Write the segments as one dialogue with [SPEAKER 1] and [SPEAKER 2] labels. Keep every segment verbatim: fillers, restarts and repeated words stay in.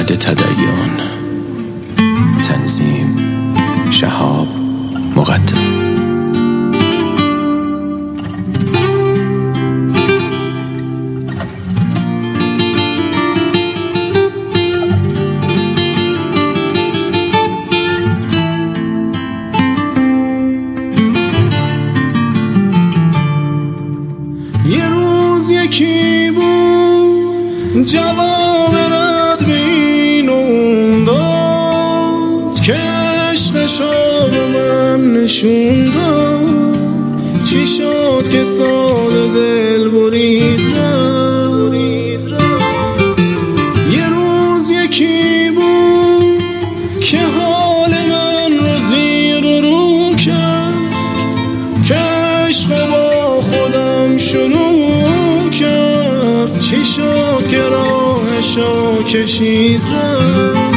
[SPEAKER 1] بعد تدین. تنظیم شهاب مقدم.
[SPEAKER 2] یه روز یکی بود جواب رد به این اون داد که عشقشو به من نشون داد. چی شد که ساده دل برید رفت. یه روز یکی بود که حال من رو زیر و رو کرد که عشق با خودم شروع کرد. چی شد که راهشو کشید رفت.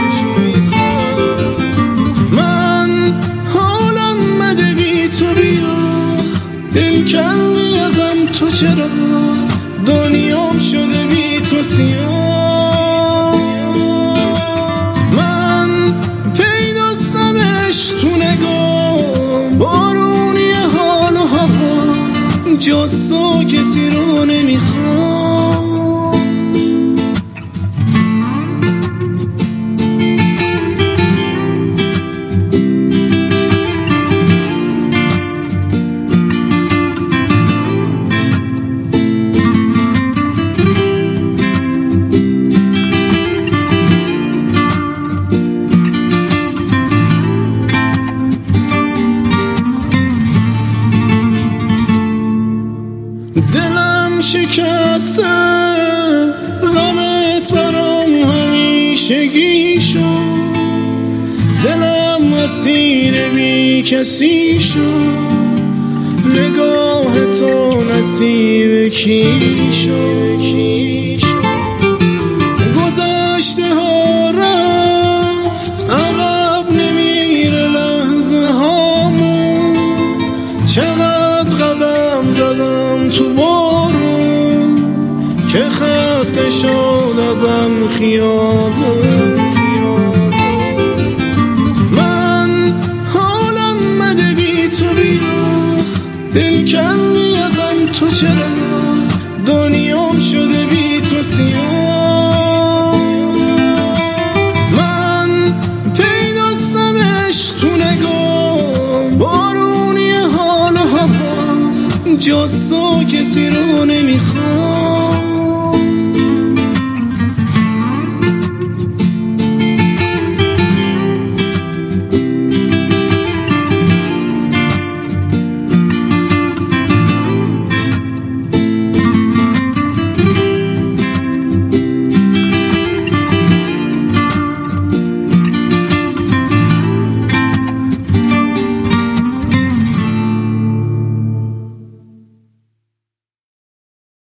[SPEAKER 2] من حالم مده بی تو بیا، دل کندی ازم تو چرا، دنیام شده بی تو سیاه. من پیداستم عشق تو نگاه، بارونی حال و هوا، جز تو کسی رو نمیخوام. دلم شکسته غمت برام همیشگی شد. دلم اسیر بی کسی شد. نگاه تو نصیب کی شد. گذشته ها رفت عقب نمیره لحظه هامون. چقدر قدم زدم تو بارون که خسته شد ازم خیابون. من حالم مده بی تو بیا، دل کندی ازم تو چرا، دنیام شده بی تو سیاه. من پیداستم عشق تو نگاه، بارونی حال و هوا، جز تو کسی رو نمیخوام.